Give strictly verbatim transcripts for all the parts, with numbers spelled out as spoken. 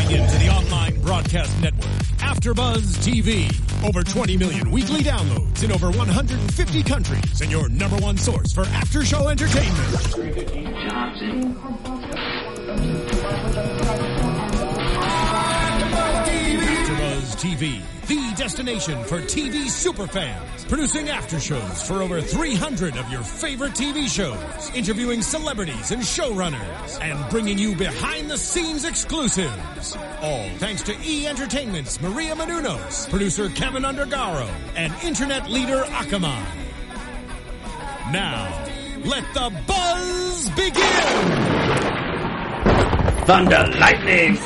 Tuning into the online broadcast network, AfterBuzz T V. Over twenty million weekly downloads in over one hundred fifty countries, and your number one source for after-show entertainment. AfterBuzz T V, the destination for T V superfans, producing after-shows for over three hundred of your favorite T V shows, interviewing celebrities and showrunners, and bringing you behind-the-scenes exclusives. All thanks to E! Entertainment's Maria Menounos, producer Kevin Undergaro, and internet leader Akamai. Now, let the buzz begin! Thunder, lightning.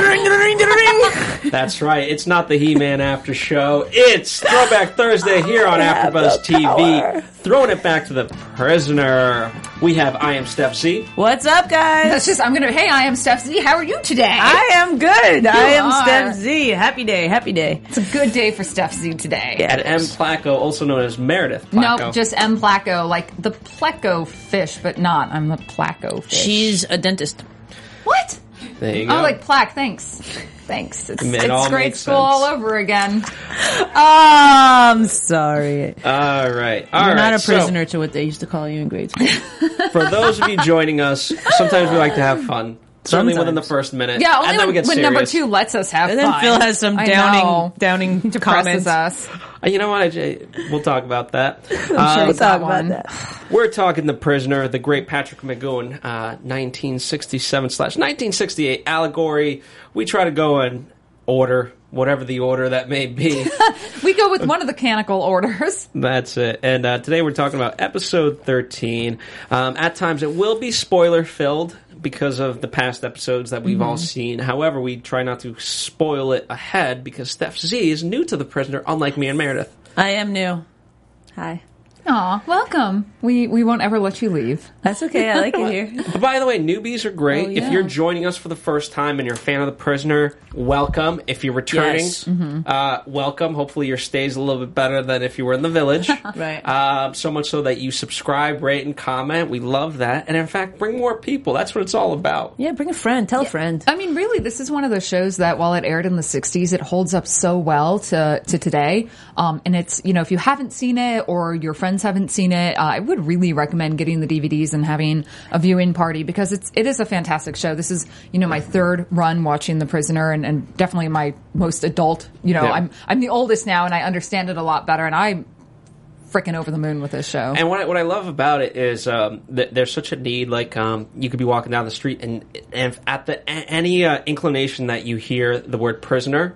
That's right. It's not the He-Man After Show. It's Throwback Thursday here on AfterBuzz T V. Throwing it back to the prisoner. We have I Am Steph Z. What's up, guys? That's just, I'm gonna, hey, I am Steph Z. How are you today? I am good. You I am are. Steph Z. Happy day, happy day. It's a good day for Steph Z today. Yeah. And M. Placo, also known as Meredith Placo. Nope, just M. Placo, like the pleco fish, but not. I'm the placo fish. She's a dentist. What? There you go. Oh, like plaque. Thanks. Thanks. It's, It all it's grade makes school sense. all over again. Oh, I'm sorry. All right. All You're right. not a So, prisoner to what they used to call you in grade school. for those of you joining us, sometimes we like to have fun. Certainly Sometimes. within the first minute. Yeah, only and then when, we get when serious. number two lets us have And then fun. Phil has some I downing, know. downing Depresses comments. us. Uh, You know what? I j- we'll talk about that. I'm sure Um, we'll talk that about one. that. We're talking The Prisoner, the great Patrick McGowan, uh, nineteen sixty-seven slash nineteen sixty-eight allegory. We try to go in order, whatever the order that may be. We go with one of the canonical orders. That's it. And uh, today we're talking about episode thirteen. Um, at times it will be spoiler filled because of the past episodes that we've all seen. However, we try not to spoil it ahead because Steph Z is new to The Prisoner, unlike me and Meredith. I am new. Hi. Aw, welcome. We we won't ever let you leave. That's okay. I like it here. But by the way, newbies are great. Oh, If yeah. you're joining us for the first time and you're a fan of The Prisoner, welcome. If you're returning, Yes. uh, welcome. Hopefully your stay's a little bit better than if you were in the village. Right. Uh, so much so that you subscribe, rate, and comment. We love that. And in fact, bring more people. That's what it's all about. Yeah, bring a friend. Tell a friend. I mean, really, this is one of those shows that while it aired in the sixties, it holds up so well to, to today. Um, and it's, you know, if you haven't seen it or your friends haven't seen it, uh, I would really recommend getting the D V Ds and having a viewing party because it's, it is a fantastic show. This is, you know, my third run watching The Prisoner and, and definitely my most adult, you know, Yeah. I'm, I'm the oldest now and I understand it a lot better and I'm freaking over the moon with this show. And what I, what I love about it is um, that there's such a need. Like um, you could be walking down the street, and, and at the a- any uh, inclination that you hear the word prisoner,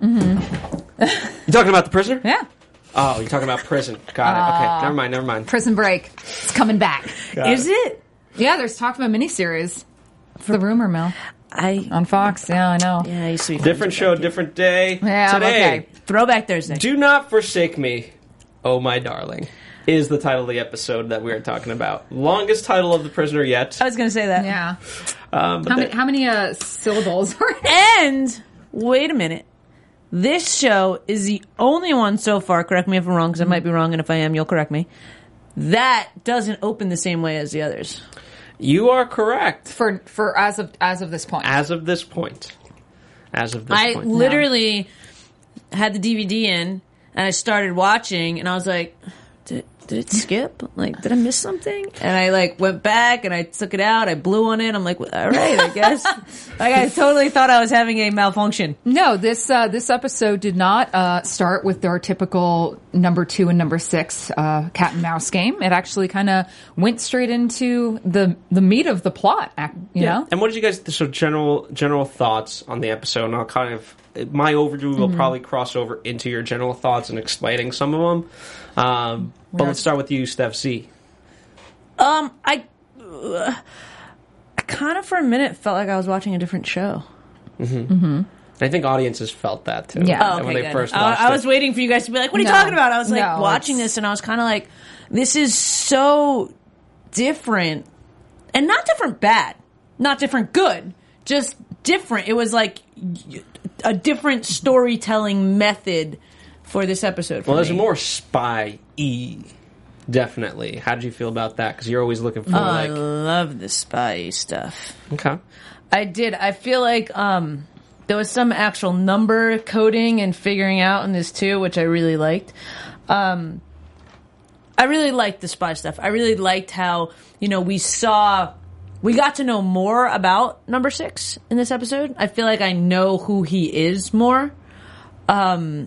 you talking about The Prisoner? yeah. Oh, you're talking about prison. Got it. Okay, never mind. Never mind. Prison Break. It's coming back. Is it? Yeah, there's talk of a miniseries. For the rumor mill. I. On Fox, yeah, I know. Yeah, I used to be Different show, different day. Yeah, Today, okay. Throwback Thursday. Do Not Forsake Me, Oh My Darling, is the title of the episode that we are talking about. Longest title of The Prisoner yet. I was going to say that. Yeah. Um, but How the- many, how many uh, syllables are in it? And wait a minute. This show is the only one so far, correct me if I'm wrong, because I might be wrong, and if I am, you'll correct me, that doesn't open the same way as the others. you are correct. For for as of as of this point. As of this point. As of this I point. literally had the D V D in, and I started watching, and I was like, did, did it skip? Like, did I miss something? And I, like, went back, and I took it out, I blew on it, I'm like, all right, I guess. Like, I totally thought I was having a malfunction. No, this uh, this episode did not uh, start with our typical number two and number six uh, cat and mouse game. It actually kind of went straight into the the meat of the plot. ac- You know, And what did you guys, so general general thoughts on the episode? And I'll kind of, my overview will probably cross over into your general thoughts and explaining some of them. Um, but let's start with you, Steph Z. Um, I, uh, I kind of for a minute felt like I was watching a different show. I think audiences felt that too. Yeah. Oh, when okay, they good. first watched I, I it. was waiting for you guys to be like, what are you No. talking about? I was like No, watching it's- this and I was kind of like, this is so different. And not different bad. Not different good. Just different. It was like y- a different storytelling method for this episode for Well, there's me. more spy-y, definitely. How did you feel about that? Because you're always looking for, Oh, I like... love the spy stuff. Okay. I did. I feel like um, there was some actual number coding and figuring out in this too, which I really liked. Um, I really liked the spy stuff. I really liked how, you know, we saw, we got to know more about number six in this episode. I feel like I know who he is more. Um,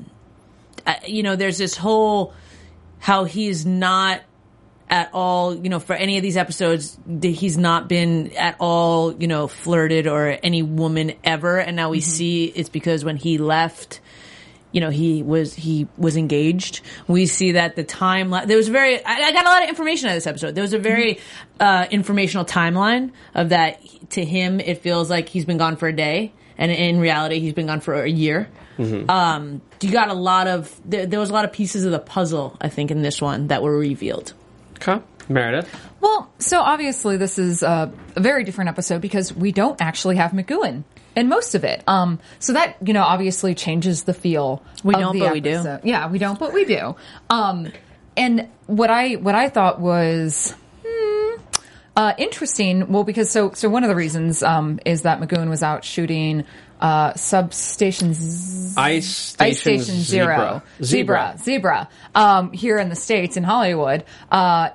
I, you know, there's this whole, how he's not at all, you know, for any of these episodes, he's not been at all, you know, flirted or any woman ever. And now we mm-hmm. see it's because when he left, you know, he was, he was engaged. We see that the timeline, there was very, I, I got a lot of information out of this episode. There was a very, mm-hmm. uh, informational timeline of that. To him, it feels like he's been gone for a day. And in reality, he's been gone for a year. Mm-hmm. Um, you got a lot of, there, there was a lot of pieces of the puzzle, I think, in this one that were revealed. Okay. Meredith? Well, so obviously this is a, a very different episode because we don't actually have McGoohan in most of it. Um, so that, you know, obviously changes the feel we of don't, the but episode. we do. Yeah, we don't, but we do. Um, and what I, what I thought was, hmm, uh, interesting, well, because so, so one of the reasons, um, is that McGoohan was out shooting, uh, substation Z- Ice Station, Ice Station Zero. Zebra. Zebra. Zebra. Um, here in the States, in Hollywood. Uh,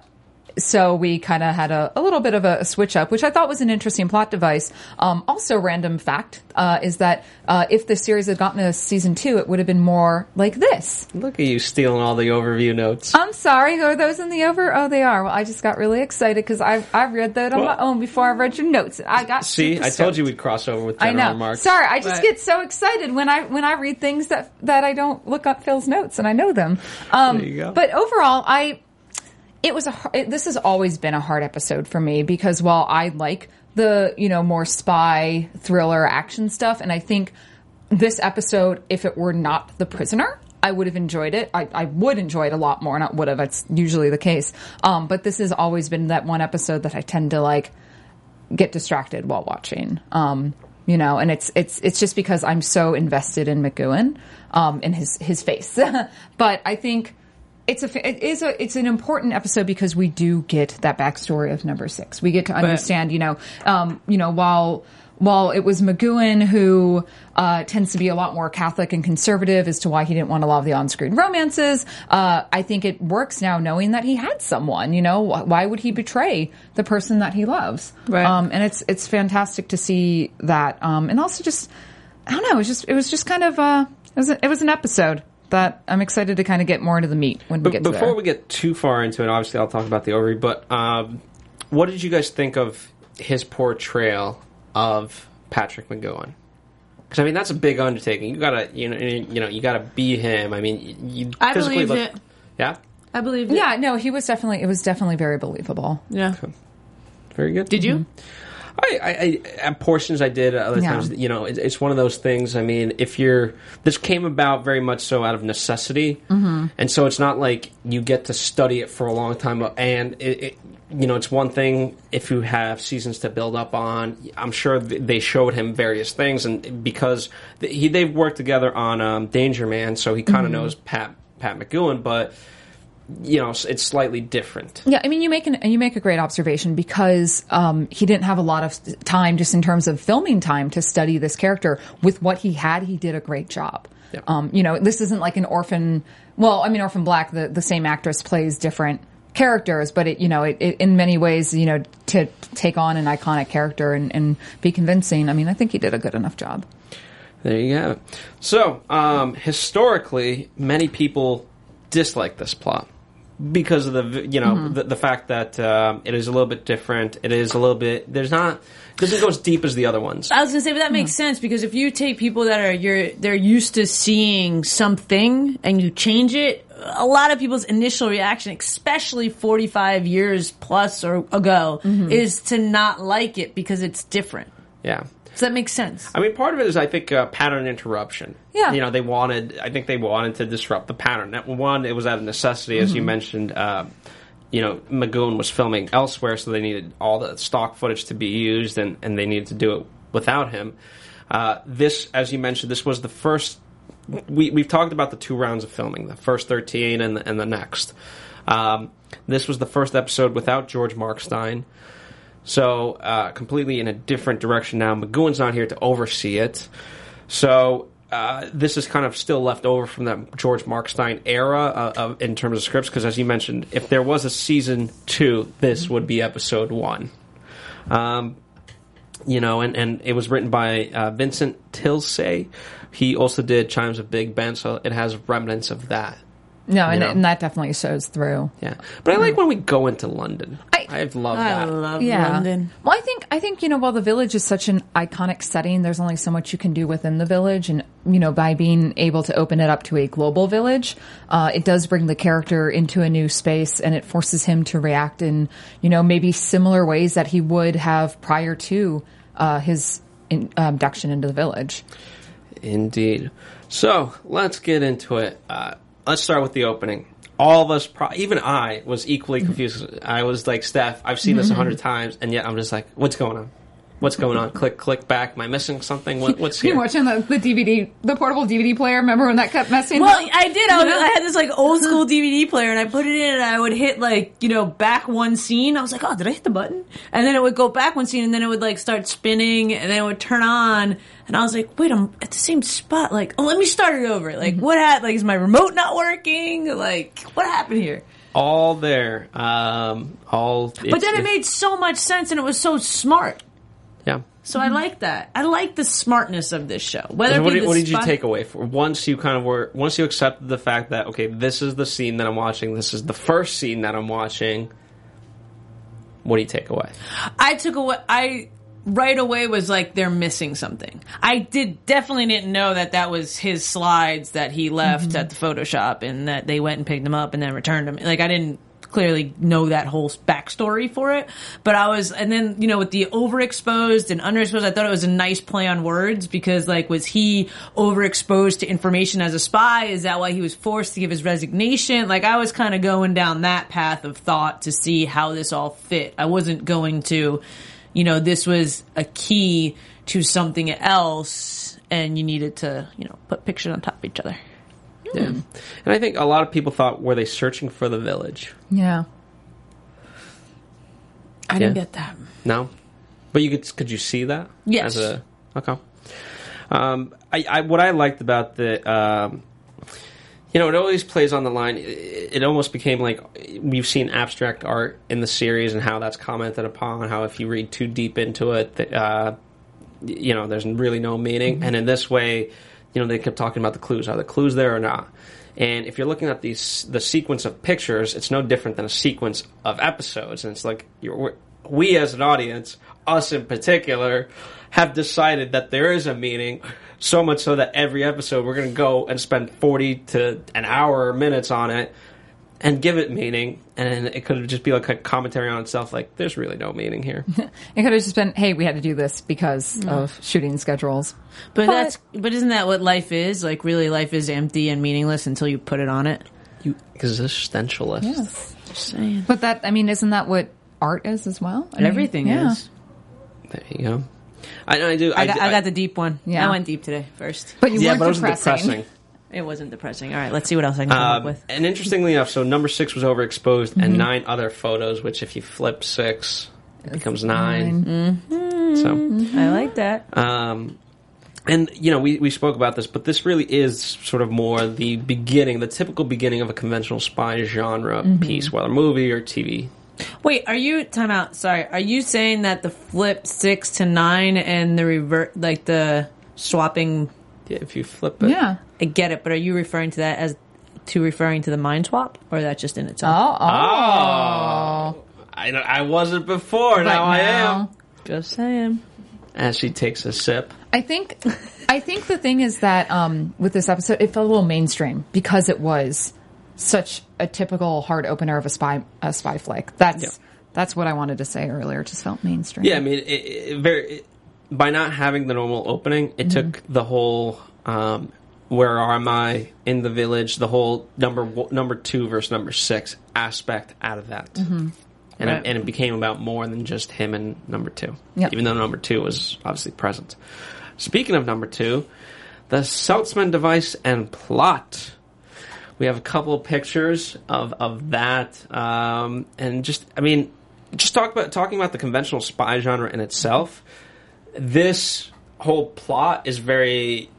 so we kind of had a, a little bit of a, a switch up, which I thought was an interesting plot device. Um, also, random fact, uh, is that, uh, if the series had gotten a season two, it would have been more like this. Look at you stealing all the overview notes. I'm sorry, are those in the over? Oh, they are. Well, I just got really excited because I I read that on Well, my own before I read your notes. I got See, super I told you stoked. we'd cross over with I general know. remarks. Sorry, I just Right. get so excited when I when I read things that that I don't look up Phil's notes and I know them. Um, There you go. But overall, I it was a har- it, this has always been a hard episode for me because while I like the you know more spy thriller action stuff, and I think this episode, if it were not The Prisoner, I would have enjoyed it. I, I would enjoy it a lot more. Not would have. It's usually the case. Um, but this has always been that one episode that I tend to like get distracted while watching. Um, you know, and it's it's it's just because I'm so invested in McGoohan, um, in his his face. But I think it's a it is a it's an important episode because we do get that backstory of number six. We get to understand, you know, um, you know, while. While it was McGoohan who uh, tends to be a lot more Catholic and conservative as to why he didn't want a lot of the on-screen romances, uh, I think it works now knowing that he had someone. You know, why would he betray the person that he loves? Right. Um, and it's it's fantastic to see that. Um, and also just, I don't know, it was just it was just kind of uh, it was a, it was an episode that I'm excited to kind of get more into the meat when we But get to before there. we get too far into it, obviously I'll talk about the ovary. But um, what did you guys think of his portrayal of Patrick McGoohan? Because I mean that's a big undertaking. You gotta, you know, you know, you gotta be him. I mean, you I physically believed look, it. Yeah, I believe it. Yeah, no, he was definitely it was definitely very believable. Yeah. very good. Did you? I, I, I at portions I did. Other Yeah. times, you know, it, it's one of those things. I mean, if you're this came about very much so out of necessity, mm-hmm. and so it's not like you get to study it for a long time. And it, it, you know, it's one thing if you have seasons to build up on. I'm sure they showed him various things, and because he they've worked together on um, Danger Man, so he kind of mm-hmm. knows Pat Pat McGoohan, but. You know, it's slightly different. Yeah, I mean, you make an you make a great observation because um, he didn't have a lot of time, just in terms of filming time, to study this character. With what he had, he did a great job. Yeah. Um, you know, this isn't like an Orphan. Well, I mean, Orphan Black, the, the same actress plays different characters, but it, you know, it, it in many ways, you know, to take on an iconic character and, and be convincing. I mean, I think he did a good enough job. There you have it. So, um, historically, many people dislike this plot. Because of the, you know, mm-hmm. the, the fact that um, it is a little bit different. It is a little bit, there's not, doesn't go as deep as the other ones. I was going to say, but that mm-hmm. makes sense because if you take people that are, you're, they're used to seeing something and you change it, a lot of people's initial reaction, especially forty-five years plus or ago, mm-hmm. is to not like it because it's different. Yeah. So that makes sense. I mean, part of it is, I think, uh, pattern interruption. Yeah. You know, they wanted, I think they wanted to disrupt the pattern. That one, it was out of necessity, as mm-hmm. you mentioned. Uh, you know, McGoohan was filming elsewhere, so they needed all the stock footage to be used, and, and they needed to do it without him. Uh, this, as you mentioned, this was the first, we, we've talked about the two rounds of filming, the first thirteen and the, and the next. Um, this was the first episode without George Markstein. So, uh, completely in a different direction now. McGoohan's not here to oversee it. So uh, this is kind of still left over from that George Markstein era uh, of, in terms of scripts, because as you mentioned, if there was a season two, this would be episode one. Um, you know, and, and it was written by uh, Vincent Tilsey. He also did Chimes of Big Ben, so it has remnants of that. No, and, know? and that definitely shows through. Yeah, but I like when we go into London. I- I love I that. love Yeah. London. Well, I think I think you know, while the village is such an iconic setting, there's only so much you can do within the village, and you know, by being able to open it up to a global village, uh, it does bring the character into a new space, and it forces him to react in you know maybe similar ways that he would have prior to uh, his in, uh, abduction into the village. Indeed. So let's get into it. Uh, let's start with the opening. All of us, pro- even I, was equally confused. I was like, Steph, I've seen this a hundred times, and yet I'm just like, what's going on? What's going on? Click, click back. Am I missing something? What, what's here? You watching the, the D V D, the portable D V D player? Remember when that kept messing Well, up? I did. I, was, I had this like old school D V D player, and I put it in, and I would hit like you know back one scene. I was like, oh, did I hit the button? And then it would go back one scene, and then it would like start spinning, and then it would turn on, and I was like, wait, I'm at the same spot. Like, oh, let me start it over. Like, what happened? Like, is my remote not working? Like, what happened here? All there. Um, all. But then it made so much sense, and it was so smart. Yeah. So I like that. I like the smartness of this show. Whether So it what be did, the what did you spot- take away for once you kind of were once you accepted the fact that okay, this is the scene that I'm watching, this is the first scene that I'm watching. What do you take away? I took away. I right away was like they're missing something. I did definitely didn't know that that was his slides that he left Mm-hmm. at the Photoshop and that they went and picked them up and then returned them. Like I didn't clearly know that whole backstory for it, but I was, and then you know with the overexposed and underexposed, I thought it was a nice play on words because like was he overexposed to information as a spy? Is that why he was forced to give his resignation? Like I was kind of going down that path of thought to see how this all fit. I wasn't going to, you know, this was a key to something else, and you needed to, you know, put pictures on top of each other. Yeah. And I think a lot of people thought, were they searching for the village? Yeah. I didn't Yeah. get that. No? But you could could you see that? Yes. As a, okay. Um, I, I what I liked about the um, you know, it always plays on the line. It, it almost became like we've seen abstract art in the series and how that's commented upon, how if you read too deep into it, that, uh, you know, there's really no meaning. Mm-hmm. And in this way, you know, they kept talking about the clues. Are the clues there or not? And if you're looking at these, the sequence of pictures, it's no different than a sequence of episodes. And it's like, you're, we as an audience, us in particular, have decided that there is a meaning, so much so that every episode we're going to go and spend forty to an hour or minutes on it and give it meaning. And it could just be like a commentary on itself, like, there's really no meaning here. It could have just been, hey, we had to do this because mm. of shooting schedules. But, But- that's but isn't that what life is? Like really life is empty and meaningless until you put it on it. You existentialist. Yes. Just saying. But that, I mean, isn't that what art is as well? I mean, Everything yeah. is. There you go. I, I do. I got, do- I got the deep one. Yeah. I went deep today first. But you yeah, weren't but it wasn't depressing. depressing. It wasn't depressing. All right, let's see what else I can come up Um, with. and interestingly enough, so number six was overexposed, and nine other photos. Which, if you flip six, it becomes nine. Mm-hmm. I like that. So, um, and you know, we we spoke about this, but this really is sort of more the beginning, the typical beginning of a conventional spy genre piece, whether movie or T V. Wait, are you time out? Sorry, are you saying that the flip six to nine and the revert, like the swapping? Yeah, if you flip it, Yeah. I get it, but are you referring to that as to referring to the mind swap, or is that just in itself? Oh, oh. Oh, I I wasn't before. But now I now- am. Just saying. As she takes a sip. I think, I think the thing is that um, with this episode, it felt a little mainstream because it was such a typical hard opener of a spy a spy flick. That's Yeah. that's what I wanted to say earlier. It just felt mainstream. Yeah, I mean, it, it, very it, by not having the normal opening, it took the whole um, "Where am I in the village?" the whole number w- number two versus number six aspect out of that, and Right. it, and it became about more than just him and number two. Yep. Even though number two was obviously present. Speaking of number two, the Saltzman device and plot. We have a couple of pictures of of that, um, and just I mean, just talk about talking about the conventional spy genre in itself. This whole plot is very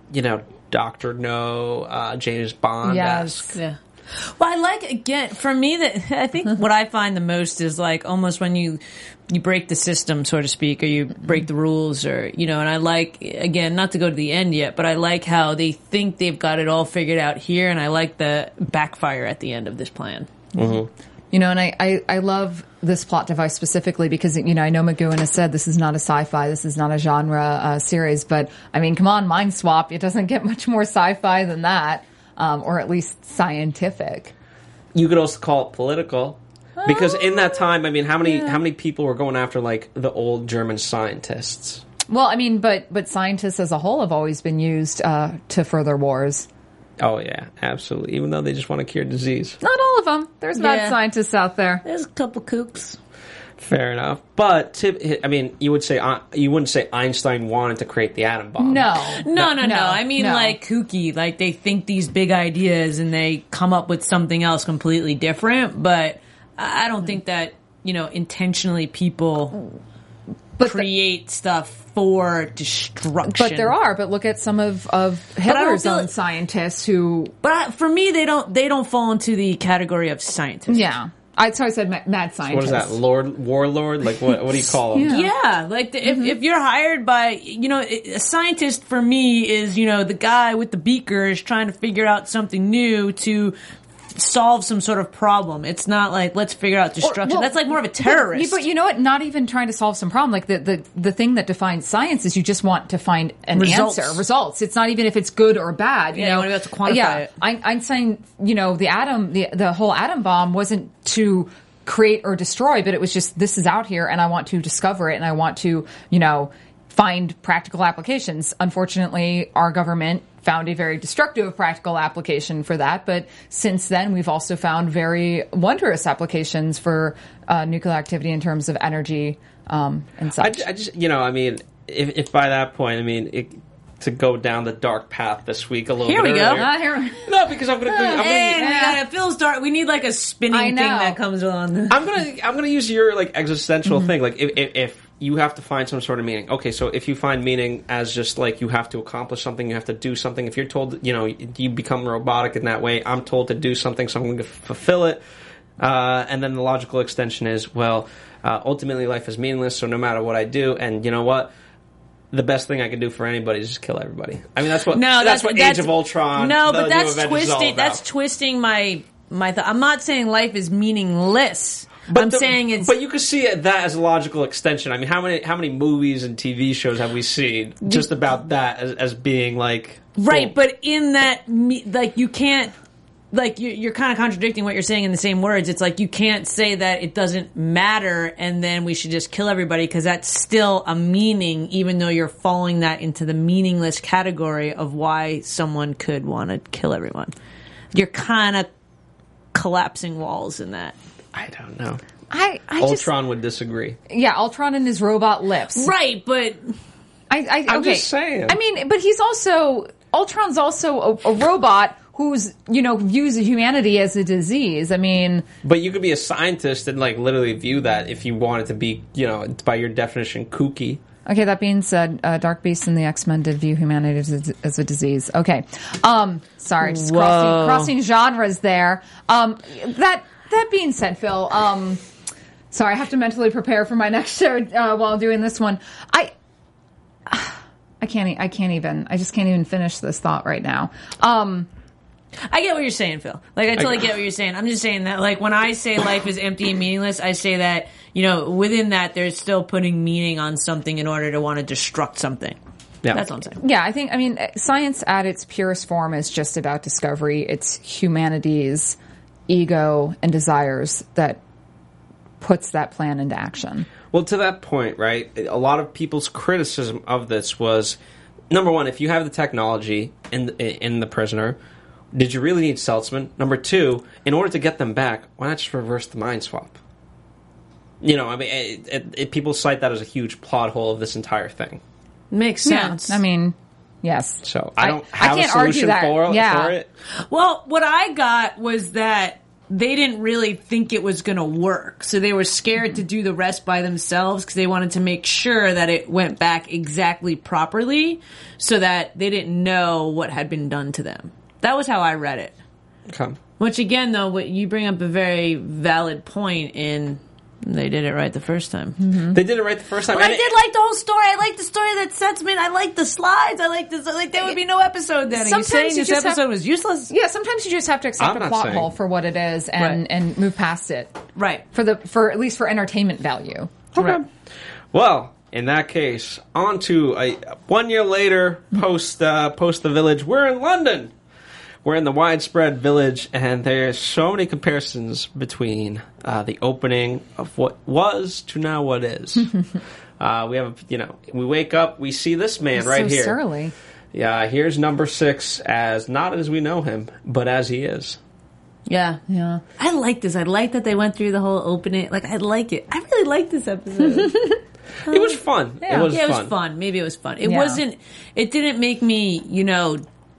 you know, Doctor No, uh, James Bond. Yes. Yeah. Well, I like, again, for me, that I think what I find the most is like almost when you you break the system, so to speak, or you break the rules, or, you know, and I like, again, not to go to the end yet, but I like how they think they've got it all figured out here, and I like the backfire at the end of this plan. Mm-hmm. You know, and I, I, I love this plot device specifically because, you know, I know McGowan has said this is not a sci-fi, this is not a genre uh, series, but, I mean, come on, Mind Swap, it doesn't get much more sci-fi than that. Um, or at least scientific. You could also call it political, because in that time, I mean, how many yeah. how many people were going after like the old German scientists? Well, I mean, but but scientists as a whole have always been used uh, to further wars. Oh yeah, absolutely. Even though they just want to cure disease. Not all of them. There's bad Yeah. scientists out there. There's a couple kooks. Fair enough, but to, I mean, you would say uh, you wouldn't say Einstein wanted to create the atom bomb. No, No, no, no. No, I mean, no. like, kooky. Like, they think these big ideas and they come up with something else completely different. But I I don't think that, you know, intentionally people but create the, stuff for destruction. But there are. But look at some of of I don't Hitler's feel own it- scientists who. But I, for me, they don't. They don't fall into the category of scientists. Yeah, I so I said mad, mad scientists. What is that, Lord Warlord? Like what? What do you call them? Yeah. Yeah, like the, if if you're hired by, you know, a scientist for me is, you know, the guy with the beakers trying to figure out something new to solve some sort of problem. It's not like let's figure out destruction. Well, That's like more of a terrorist. But, but you know what? Not even trying to solve some problem. Like the, the, the thing that defines science is you just want to find an Results. answer, results. It's not even if it's good or bad. You Yeah, you know, wanna be able to quantify yeah, it. Ein- Einstein, you know, the atom, the the whole atom bomb wasn't to create or destroy, but it was just this is out here, and I want to discover it, and I want to, you know, find practical applications. Unfortunately, our government found a very destructive practical application for that, but since then we've also found very wondrous applications for uh, nuclear activity in terms of energy um, and I, such. ju- I just, you know, I mean, if, if by that point, I mean, it, to go down the dark path this week a little Here bit we go. earlier. Ah, here- No, because I'm gonna, I'm gonna, and we Yeah. gotta Phil's dark. We need like a spinning I thing know. that comes on. I'm gonna I'm gonna use your like existential Mm-hmm. thing. Like if, if if you have to find some sort of meaning. Okay, so if you find meaning as just like you have to accomplish something, you have to do something. If you're told, you know, you become robotic in that way. I'm told to do something, so I'm going to fulfill it. Uh, and then the logical extension is, well, uh, ultimately life is meaningless. So no matter what I do, and you know what. The best thing I can do for anybody is just kill everybody. I mean, that's what No, that's, that's what that's, Age of Ultron. No, the but new that's Avengers is all twisting. about. That's twisting my my. Th- I'm not saying life is meaningless. But I'm the- saying it's. But you could see it, that as a logical extension. I mean, how many how many movies and T V shows have we seen just about that as, as being like Right, full- but in that, me- like, you can't, like, you- you're kind of contradicting what you're saying in the same words. It's like, you can't say that it doesn't matter and then we should just kill everybody, because that's still a meaning, even though you're falling that into the meaningless category of why someone could want to kill everyone. You're kind of collapsing walls in that. I don't know. I, I just, Ultron would disagree. yeah, Ultron and his robot lips. Right, but I, I, I'm okay. just saying. I mean, but he's also Ultron's also a, a robot who's, you know, views humanity as a disease. I mean, But you could be a scientist and like literally view that if you wanted to be, you know, by your definition, kooky. okay. That being said, uh, Dark Beast and the X-Men did view humanity as a, as a disease. Okay, um, sorry, just Whoa. crossing, crossing genres there. Um, that that being said, Phil, um, sorry, I have to mentally prepare for my next show uh, while doing this one. I. I can't. e- I can't even. I just can't even finish this thought right now. Um, I get what you're saying, Phil. Like, I totally I- get what you're saying. I'm just saying that, like, when I say life is empty and meaningless, I say that, you know, within that, there's still putting meaning on something in order to want to destruct something. Yeah. That's what I'm saying. Yeah, I think, I mean, science at its purest form is just about discovery. It's humanity's ego and desires that puts that plan into action. Well, to that point, right, a lot of people's criticism of this was, number one, if you have the technology in in the prisoner, did you really need Seltzman? Number two, in order to get them back, why not just reverse the mind swap? You know, I mean, it, it, it, people cite that as a huge plot hole of this entire thing. Makes sense. Yeah, I mean, yes. So I don't I have can't a argue solution that. for, Yeah. for it. Well, what I got was that they didn't really think it was going to work. So they were scared to do the rest by themselves because they wanted to make sure that it went back exactly properly so that they didn't know what had been done to them. That was how I read it. Okay. Which again, though, what you bring up a very valid point in they did it right the first time. Mm-hmm. They did it right the first time. Well, I and did it, like the whole story. I like the story that sets me. I like the slides. I like this. Like there would be no episode then. Are you Sometimes saying you this just episode have- was useless? Yeah, sometimes you just have to accept I'm a not plot saying- hole for what it is and, Right. and move past it. Right. For the for at least for entertainment value. Okay. Right. Well, in that case, on to a, one year later, post uh, post the village. We're in London. We're in the widespread village, and there's so many comparisons between uh, the opening of what was to now what is. uh, we have, you know, we wake up, we see this man right so here. surly. Yeah, here's number six as not as we know him, but as he is. Yeah. Yeah. I like this. I like that they went through the whole opening. Like, I like it. I really like this episode. It was fun. Yeah. It was yeah, it fun. was fun. Maybe it was fun. It Yeah. wasn't, it didn't make me, you know,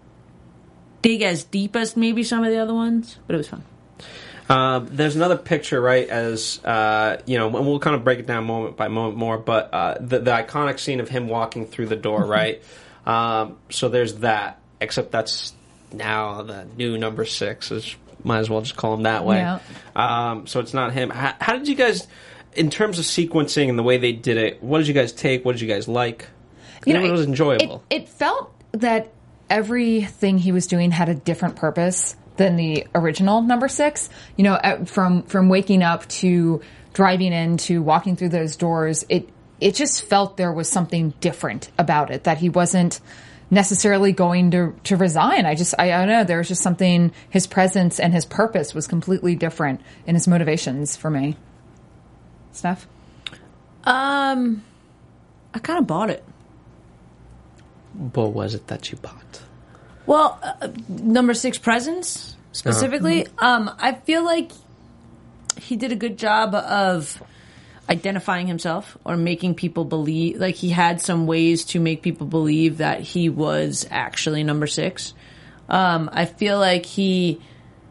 dig as deep as maybe some of the other ones, but it was fun. Uh, there's another picture, right, as, uh, you know, and we'll kind of break it down moment by moment more, but uh, the, the iconic scene of him walking through the door, right? Um, so there's that, except that's now the new number six. Is, might as well just call him that way. Yeah. Um, so it's not him. How, how did you guys, in terms of sequencing and the way they did it, what did you guys take? What did you guys like? You know, it was enjoyable. It, it felt that everything he was doing had a different purpose than the original number six. You know, uh, from from waking up to driving in to walking through those doors, it it just felt there was something different about it, that he wasn't necessarily going to to resign. I just I, I don't know, there was just something, his presence and his purpose was completely different in his motivations for me. Steph? Um, I kind of bought it. What was it that you bought? Well, uh, number six presence specifically. Um, I feel like he did a good job of identifying himself or making people believe. Like he had some ways to make people believe that he was actually number six. Um, I feel like he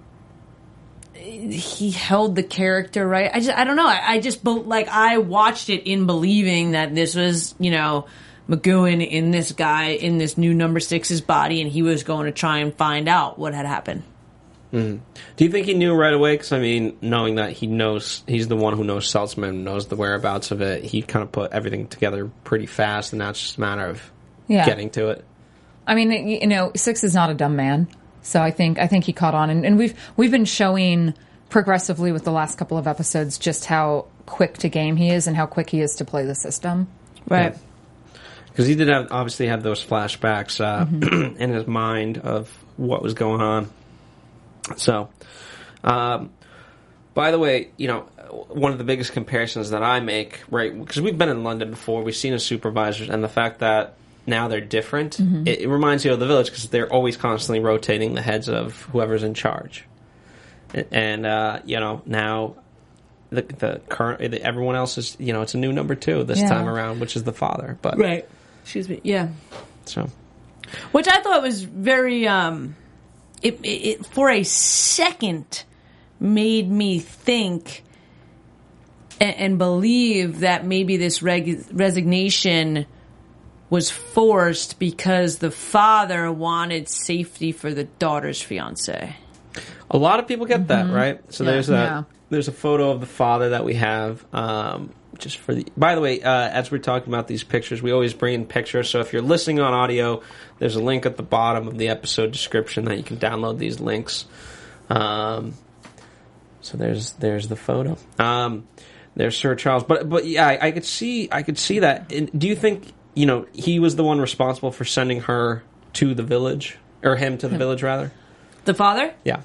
he held the character right. I just I don't know. I, I just be- like I watched it in believing that this was, you know, McGowan in this guy, in this new number six's body, and he was going to try and find out what had happened. Mm-hmm. Do you think he knew right away? Because, I mean, knowing that he knows, he's the one who knows Saltzman, knows the whereabouts of it, he kind of put everything together pretty fast, and now it's just a matter of Yeah. getting to it. I mean, you know, Six is not a dumb man, so I think I think he caught on, and, and we've we've been showing progressively with the last couple of episodes just how quick to game he is and how quick he is to play the system. Right. Yeah. Because he did have, obviously have those flashbacks uh, mm-hmm. in his mind of what was going on. So, um, by the way, you know, one of the biggest comparisons that I make, right, because we've been in London before, we've seen his supervisors, and the fact that now they're different, mm-hmm. it, it reminds you of the village because they're always constantly rotating the heads of whoever's in charge. And, uh, you know, now the, the current, the, everyone else is, you know, it's a new number two this Yeah. time around, which is the father. But Right. Excuse me. Yeah. So, Which I thought was very, um, it, it, it for a second made me think and, and believe that maybe this reg- resignation was forced because the father wanted safety for the daughter's fiance. a lot of people get that, right? So Yeah. there's a Yeah. there's a photo of the father that we have. Um, just for the. By the way, uh, as we're talking about these pictures, we always bring in pictures. So if you're listening on audio, there's a link at the bottom of the episode description that you can download these links. Um, so there's there's the photo. Um, there's Sir Charles, but but yeah, I, I could see I could see that. And do you think you know he was the one responsible for sending her to the village, or him to the village rather? The father? Yeah.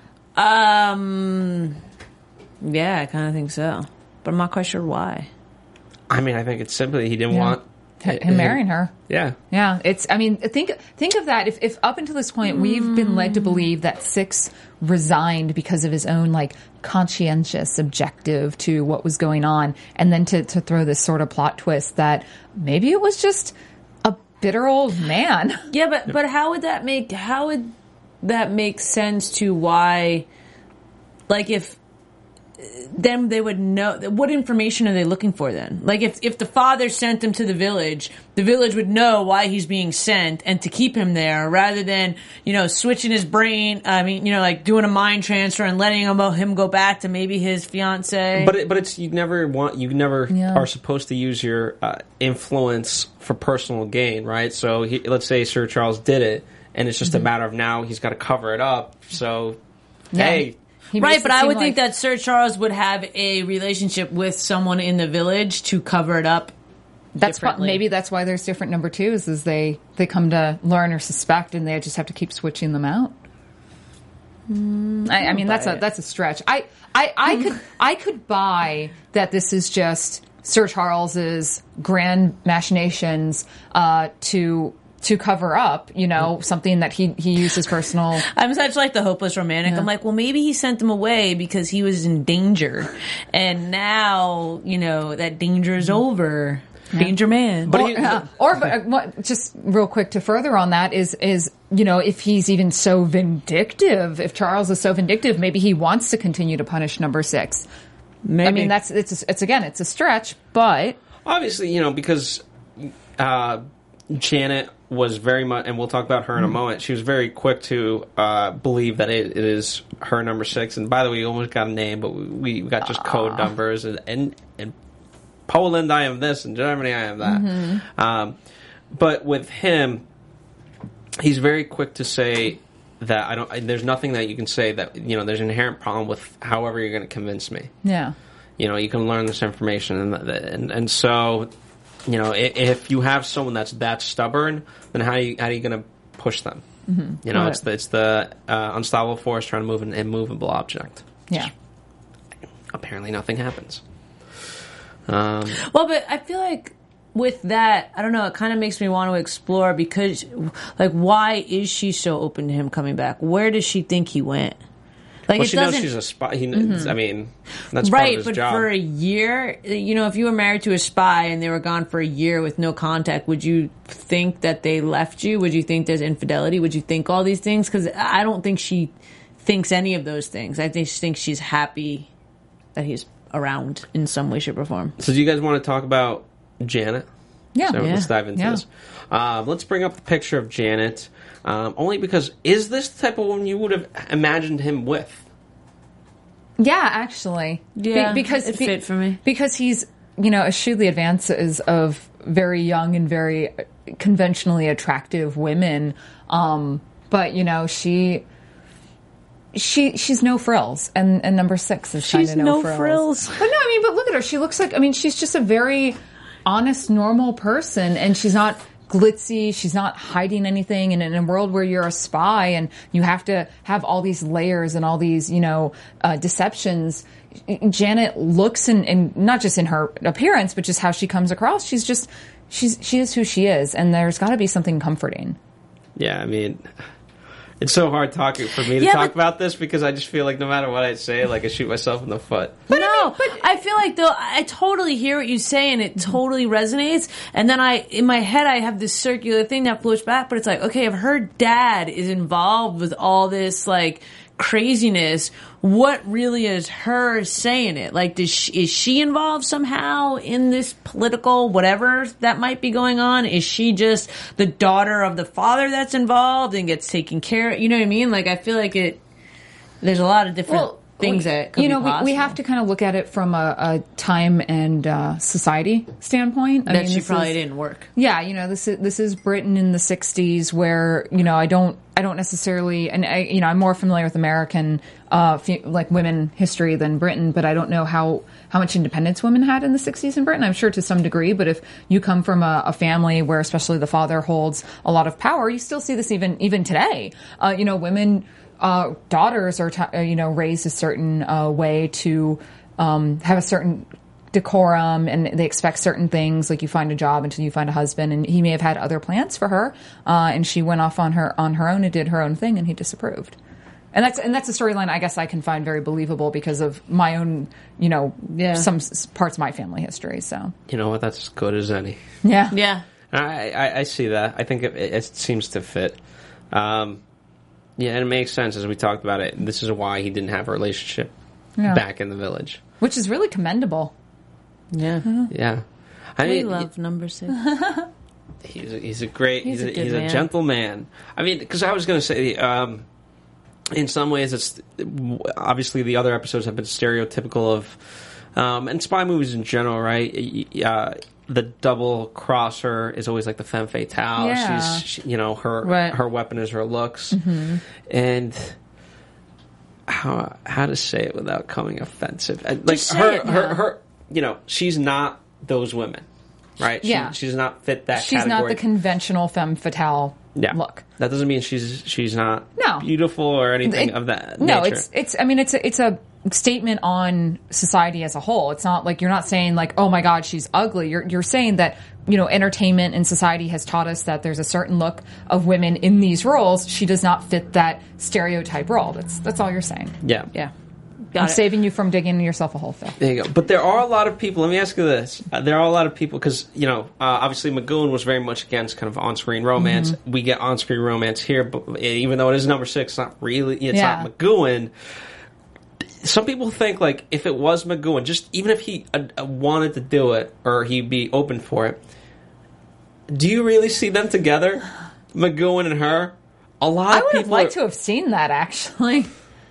Um, yeah, I kind of think so. But I'm not quite sure why. I mean, I think it's simply he didn't Yeah. want H- him marrying her. Yeah. Yeah, it's. I mean, think think of that. If, if up until this point we've been led to believe that Six resigned because of his own like conscientious objective to what was going on, and then to to throw this sort of plot twist that maybe it was just a bitter old man. Yeah, but but how would that make how would that make sense to why like if then they would know what information are they looking for then? Like if if the father sent him to the village, the village would know why he's being sent and to keep him there rather than, you know, switching his brain. I mean, you know, like doing a mind transfer and letting him, him go back to maybe his fiance. But it, but it's you never want you never Yeah. are supposed to use your uh, influence for personal gain, right? So he, let's say Sir Charles did it, and it's just Mm-hmm. a matter of now he's got to cover it up. So Yeah. hey. He Right, makes but it I seem would think like- that Sir Charles would have a relationship with someone in the village to cover it up. That's pro- differently. maybe that's why there's different number twos, is they they come to learn or suspect, and they just have to keep switching them out. I, I mean, that's a that's a stretch. I I, I could I could buy that this is just Sir Charles's grand machinations uh, to to cover up, you know, something that he he used his personal. I'm such like the hopeless romantic. I'm like, well, maybe he sent them away because he was in danger, and now you know that danger is over. Danger man. But or, he- uh, or but, uh, what, just real quick to further on that is is you know, if he's even so vindictive, if Charles is so vindictive, maybe he wants to continue to punish number six. maybe. I mean, that's it's it's again, it's a stretch, but Obviously, you know, because uh, Janet was very much, and we'll talk about her in a moment, she was very quick to uh, believe that it, it is her number six. And by the way, we almost got a name, but we, we got just code numbers. And, and, and Poland, I am this, and Germany, I am that. Um, but with him, he's very quick to say that I don't, there's nothing that you can say that, you know, there's an inherent problem with however you're going to convince me. yeah. You know, you can learn this information, and and, and so, you know, if, if you have someone that's that stubborn, then how are you how are you going to push them? Mm-hmm. You know, Right. it's the, it's the uh, unstoppable force trying to move an immovable object. Yeah. Apparently, nothing happens. Um, Well, but I feel like with that, I don't know, it kind of makes me want to explore because, like, why is she so open to him coming back? Where does she think he went? Like, well, it she knows doesn't. she's a spy. He, I mean, that's part of Right, his but job. for a year, you know, if you were married to a spy and they were gone for a year with no contact, would you think that they left you? Would you think there's infidelity? Would you think all these things? Because I don't think she thinks any of those things. I think she thinks she's happy that he's around in some way, shape, or form. So, do you guys want to talk about Janet? Yeah. So Yeah. let's dive into Yeah. this. Um, let's bring up the picture of Janet. Um, only because is this the type of woman you would have imagined him with? Yeah, actually. Yeah, Be- because it fit for me. Because he's, you know, eschewed the advances of very young and very conventionally attractive women. Um, but, you know, she she she's no frills, and, and number six is kind She's of no, no frills. frills. But no, I mean, but look at her. She looks like, I mean, she's just a very honest, normal person, and she's not glitzy. She's not hiding anything. And in a world where you're a spy and you have to have all these layers and all these, you know, uh, deceptions, Janet looks in, and not just in her appearance, but just how she comes across. She's just, she's, she is who she is. And there's got to be something comforting. Yeah, I mean, it's so hard talking for me to Yeah, talk but- about this because I just feel like no matter what I say, like I shoot myself in the foot. But no, but I feel like though I totally hear what you say and it totally resonates. And then I, in my head, I have this circular thing that floats back. But it's like, okay, if her dad is involved with all this like craziness, what really is her saying it? Like, does she, is she involved somehow in this political whatever that might be going on? Is she just the daughter of the father that's involved and gets taken care of? You know what I mean? Like, I feel like it. There's a lot of different things we- that could you know be we, we possible. have to kind of look at it from a, a time and uh, society standpoint. I that mean, she this probably is- didn't work. Yeah, you know, this is this is Britain in the sixties, where you know I don't I don't necessarily, and I, you know I'm more familiar with American uh, fe- like women history than Britain, but I don't know how how much independence women had in the sixties in Britain. I'm sure to some degree, but if you come from a, a family where especially the father holds a lot of power, you still see this even even today. Uh, you know, women. Uh, daughters are, t- uh, you know, raised a certain uh, way to um, have a certain decorum, and they expect certain things. Like you find a job until you find a husband, and he may have had other plans for her, uh, and she went off on her on her own and did her own thing, and he disapproved. And that's and that's a storyline I guess I can find very believable because of my own, you know, Yeah. some s- parts of my family history. So You know what? That's as good as any. yeah, Yeah. I, I, I see that. I think it, it seems to fit. Um, Yeah, and it makes sense as we talked about it. This is why he didn't have a relationship Yeah. back in the village. Which is really commendable. Yeah. Yeah. I We mean, love number six. he's a, he's a great, he's, He's a, a good he's a man. gentleman. I mean, because I was going to say, um, in some ways, it's obviously the other episodes have been stereotypical of, um, and spy movies in general, right? Uh, the double crosser is always like the femme fatale. Yeah. She's, she, you know, her Right. her weapon is her looks, and how how to say it without coming offensive? And, Like Just say her, it, her, yeah. her, you know, she's not those women, right? She- Yeah. she does not fit that. She's category. not the conventional femme fatale Yeah. look. That doesn't mean she's she's not No. beautiful or anything It- of that No, nature. it's it's. I mean, it's a, it's a statement on society as a whole. It's not like you're not saying like, oh my God, she's ugly. You're you're saying that, you know, entertainment and society has taught us that there's a certain look of women in these roles. She does not fit that stereotype role. That's that's all you're saying. yeah. Yeah. I'm Got it. saving you from digging yourself a hole, Phil. There you go. But there are a lot of people. Let me ask you this: uh, there are a lot of people because you know, uh, obviously, Magoon was very much against kind of on-screen romance. Mm-hmm. We get on-screen romance here, but even though it is number six, it's not really. It's Yeah. not Magoon. Some people think like if it was Magoon, just even if he uh, uh, wanted to do it or he'd be open for it, do you really see them together, Magoon and her? A lot I of would have people. liked are- to have seen that actually.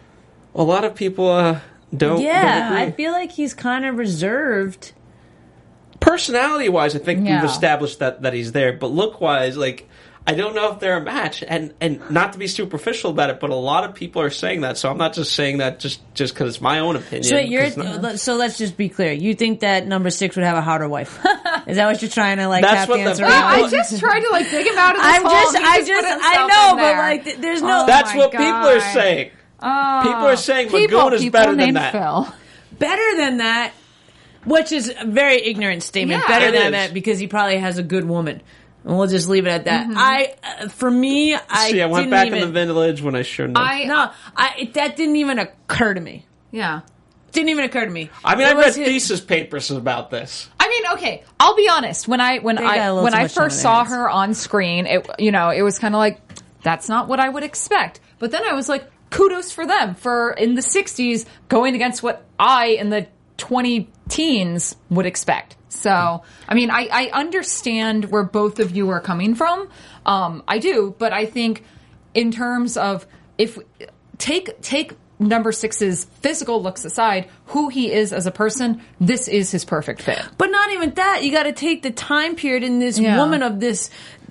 A lot of people uh, don't. Yeah, don't I agree. feel like he's kind of reserved. Personality wise, I think Yeah. we've established that that he's there. But look wise, like I don't know if they're a match. And and not to be superficial about it, but a lot of people are saying that. So I'm not just saying that just just because it's my own opinion. So you're 'cause not- so let's just be clear. You think that number six would have a hotter wife? Is that what you're trying to like That's tap what the dance people- around? I just tried to like dig him out of this I'm hole. just, He I put just, himself I know, in but there. like, th- there's no. Oh That's my what people are God. saying. Oh. People are saying People- Magoon is people better than named that. Phil. better than that, which is a very ignorant statement. Yeah, better it than is. that because he probably has a good woman. And we'll just leave it at that. I, uh, for me, I See, I went didn't back even, in the village when I shouldn't have. I no, I, it, that didn't even occur to me. yeah. Didn't even occur to me. I mean, It I read was his- thesis papers about this. I mean, okay. I'll be honest. When I when They got a I little when too I much time first on their saw hands. her on screen, it you know it was kind of like that's not what I would expect. But then I was like, kudos for them for in the sixties going against what I in the twenty teens would expect. So I mean, I, I understand where both of you are coming from. Um, I do, but I think in terms of if take take. Number six's physical looks aside, who he is as a person, this is his perfect fit. But not even that. You got to take the time period in this Yeah. woman of this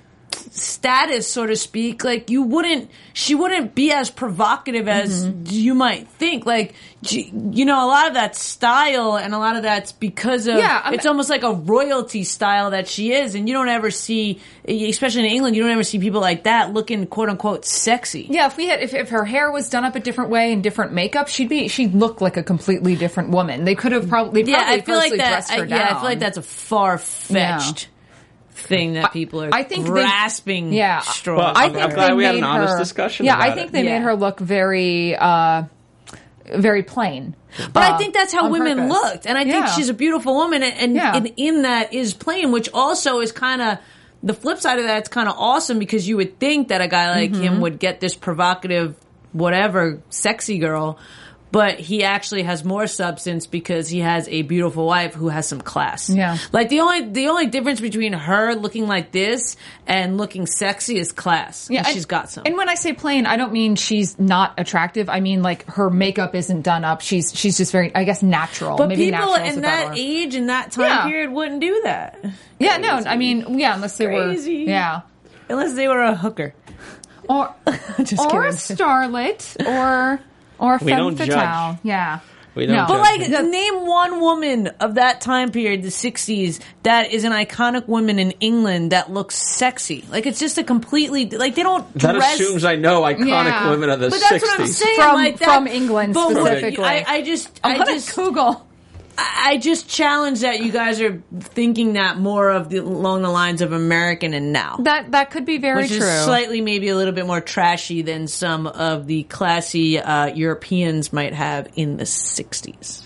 status, so to speak. Like you wouldn't, she wouldn't be as provocative as Mm-hmm. you might think. Like, she- you know, a lot of that style and a lot of that's because of, Yeah, I'm- it's almost like a royalty style that she is. And you don't ever see, especially in England, you don't ever see people like that looking quote unquote sexy. Yeah, if we had, if, if her hair was done up a different way and different makeup, she'd be, she'd look like a completely different woman. They could have probably, Yeah, probably I feel like firstly that. dressed I, her yeah, I down. feel like that's a far fetched thing that people are I think they- grasping yeah. straws. Well, I I'm- think I'm glad they we had made an honest her- discussion Yeah, about I think it. they Yeah. made her look very, uh, very plain. But uh, I think that's how on women purpose. looked, and I think Yeah. she's a beautiful woman, and, and, Yeah. and in that is plain, which also is kind of the flip side of that. It's kind of awesome because you would think that a guy like Mm-hmm. him would get this provocative, whatever, sexy girl, but he actually has more substance because he has a beautiful wife who has some class. Yeah. like the only the only difference between her looking like this and looking sexy is class. Yeah, and- she's got some. And when I say plain, I don't mean she's not attractive. I mean like her makeup isn't done up. She's she's just very, I guess, natural. But Maybe people natural is in a that better- age and that time Yeah. period wouldn't do that. Yeah, no, I mean, yeah, unless they Crazy. were, yeah, Unless they were a hooker. or Just or a kidding. starlet, or or a We femme don't fatale. judge. Yeah, We don't No. judge. But like, Yeah. name one woman of that time period, the sixties, that is an iconic woman in England that looks sexy. Like, it's just a completely, like, they don't That dress. assumes I know iconic Yeah. women of the but that's sixties. what I'm saying. From- like that, from England but what- specifically. I, I just, I'm I gonna just, Google. I just challenge that you guys are thinking that more of the, along the lines of American and now. That that could be very Which true. is slightly maybe a little bit more trashy than some of the classy uh, Europeans might have in the sixties.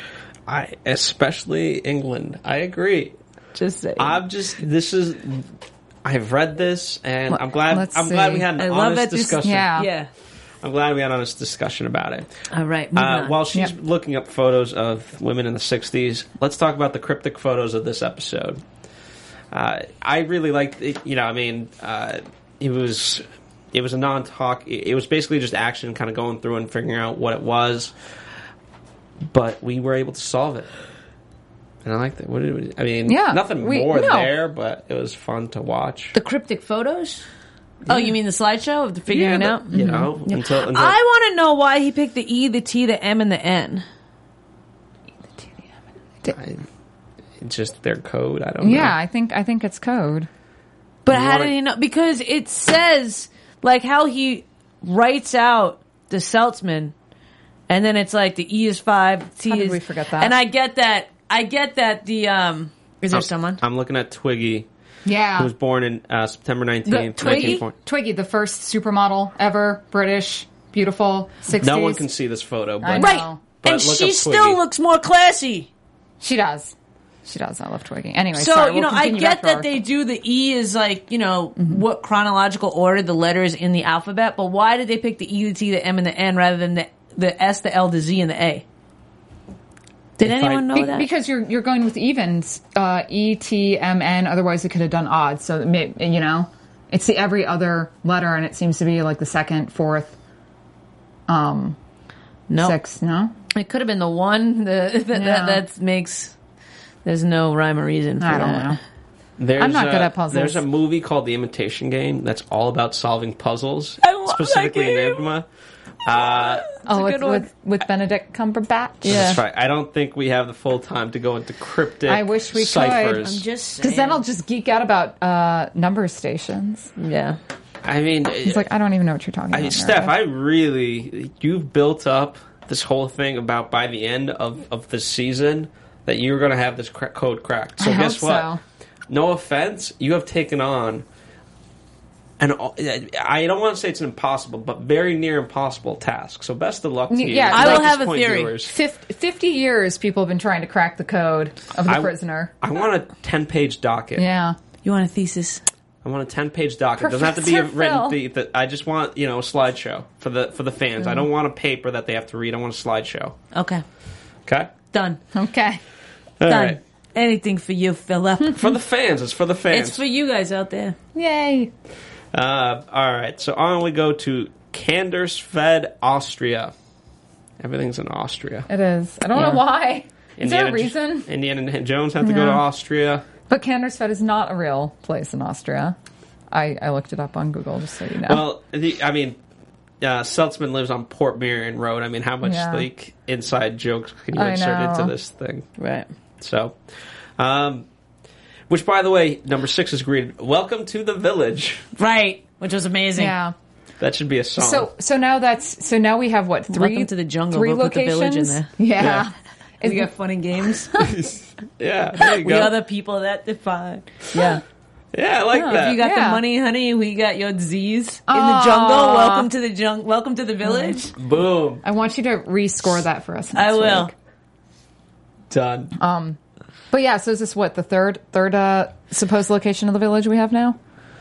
I, especially England. I agree. Just saying. I'm just. This is. I've read this, and I'm glad. let's I'm glad see. we had an I love honest that this- discussion. yeah. yeah. I'm glad we had this discussion about it. All right. moving Uh, on. while she's Yep. looking up photos of women in the sixties, let's talk about the cryptic photos of this episode. Uh, I really liked it. You know, I mean, uh, it was it was a non-talk. It, it was basically just action, kind of going through and figuring out what it was. But we were able to solve it. And I liked it. What did we, I mean, Yeah, nothing we- more no. there, but it was fun to watch. the cryptic photos. Oh, you mean the slideshow of the figuring Yeah, out? the- You know, until, until I want to know why he picked the E, the T, the M, and the N. I, it's just their code. I don't know. Yeah, I think I think it's code. But You how wanna- did he know? Because it says, like, how he writes out the Seltzman, and then it's like the E is five, the T How did is... we forget that? And I get that, I get that the, um... Is there I'm- someone? I'm looking at Twiggy, Yeah. who was born in uh, September nineteenth, Twiggy? nineteen forty. Twiggy, the first supermodel ever, British, beautiful, sixties. No one can see this photo, but I know. Right. But And look she up still Twiggy. looks more classy. She does. She does. I love Twiggy. Anyway, So, sorry, you we'll know, I continue get after that our- they do the E is like, you know, what chronological order the letters in the alphabet, but why did they pick the E, the T, the M, and the N rather than the, the S, the L, the Z, and the A? Did If anyone I- know Be- that? because you're you're going with evens, uh, E, T, M, N. Otherwise, it could have done odds. So, it may, you know, it's the every other letter, and it seems to be like the second, fourth, um, no. sixth. No, It could have been the one the, that, Yeah. that that makes. There's no rhyme or reason for I don't that. know. There's I'm not a, good at puzzles. There's a movie called The Imitation Game that's all about solving puzzles, I love that specifically game. Enigma. Uh, Oh, a with, good one. with with Benedict Cumberbatch. Yeah. That's right. I don't think we have the full time to go into cryptic I wish we could. ciphers. I'm just Because then I'll just geek out about uh, number stations. yeah. I mean, It's like I don't even know what you're talking I, about. Steph, I Meredith. really, you've built up this whole thing about by the end of, of the season that you're going to have this cra- code cracked. So I guess hope what? so. No offense, you have taken on an, I don't want to say it's an impossible, but very near impossible task. So best of luck to you. Yeah, I will Don't have a disappoint theory. viewers. Fif- fifty years people have been trying to crack the code of the I- prisoner. I want a ten-page docket. Yeah. You want a thesis? I want a ten-page docket. It doesn't have to be a Professor written. Phil. The, the, I just want you know a slideshow for the for the fans. I don't want a paper that they have to read. I want a slideshow. Okay. Okay. Done. Okay. All Done. right. Anything for you, Philip. For the fans. It's for the fans. It's for you guys out there. Yay. Uh, all right, so on we go to Kandersfeld, Austria. Everything's in Austria. It is. I don't Yeah. know why. Is there a Jo- reason? Indiana Jones had to go to Yeah. Austria. But Kandersfeld is not a real place in Austria. I, I looked it up on Google just so you know. Well, the, I mean, uh, Seltzman lives on Port Merion Road. I mean, how much Yeah. like inside jokes can you I insert know. into this thing? Right. So, um, which by the way, number six is greeted. Welcome to the village. Right. Which was amazing. yeah. That should be a song. So so now that's so now we have what three Welcome to the jungle. three We'll put the village in locations? there. Yeah. We Is- got fun and games. yeah, there you We go. are the people that define. Yeah. yeah, I like that. If you got Yeah. the money, honey, we got your Z's in the Aw. jungle. Welcome to the jung. Welcome to the village. Boom, I want you to rescore that for us. I next will. week. done. Um, but yeah, so is this what the third third uh, supposed location of the village we have now?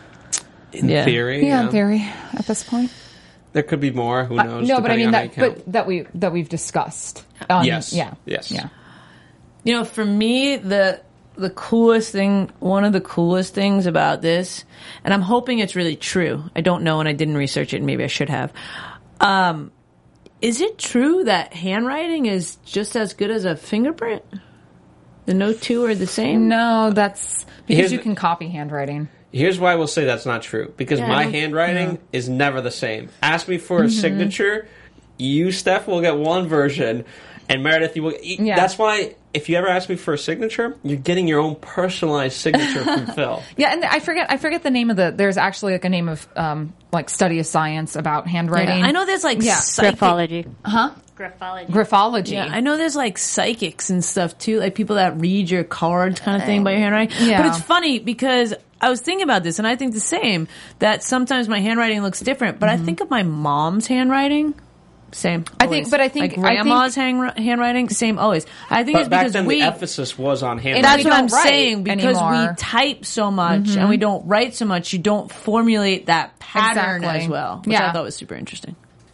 in Yeah. theory, Yeah, yeah. in theory at this point. There could be more. Who Uh, knows? no, but I depending mean on how that you count. but that we that we've discussed. Um, Yes. Yeah. Yes. Yeah. You know, for me, the the coolest thing, one of the coolest things about this, and I'm hoping it's really true. I don't know, and I didn't research it, and maybe I should have. Um, is it true that handwriting is just as good as a fingerprint? The no two are the same. No, that's because Here's you the- can copy handwriting. Here's why we'll say that's not true. Because Yeah, I my don't- handwriting is never the same. Ask me for a Mm-hmm. signature, you, Steph, will get one version, and Meredith, you will. Yeah. That's why if you ever ask me for a signature, you're getting your own personalized signature from Phil. Yeah, and I forget I forget the name of the. There's actually like a name of um like study of science about handwriting. Yeah, I know there's like Yeah. psychic. Graphology. Huh? Graphology. Graphology. Yeah, I know there's like psychics and stuff too, like people that read your cards kind of thing by your handwriting. Yeah. But it's funny because I was thinking about this and I think the same, that sometimes my handwriting looks different, but I think of my mom's handwriting, same. I think- always. but I think- like I think- grandma's hand, handwriting, same always. I think But it's back because then, we. the emphasis was on And handwriting. That's we what I'm don't write saying because we anymore. type so much and we don't write so much. You don't formulate that pattern Exactly. as well, which Yeah. I thought was super interesting.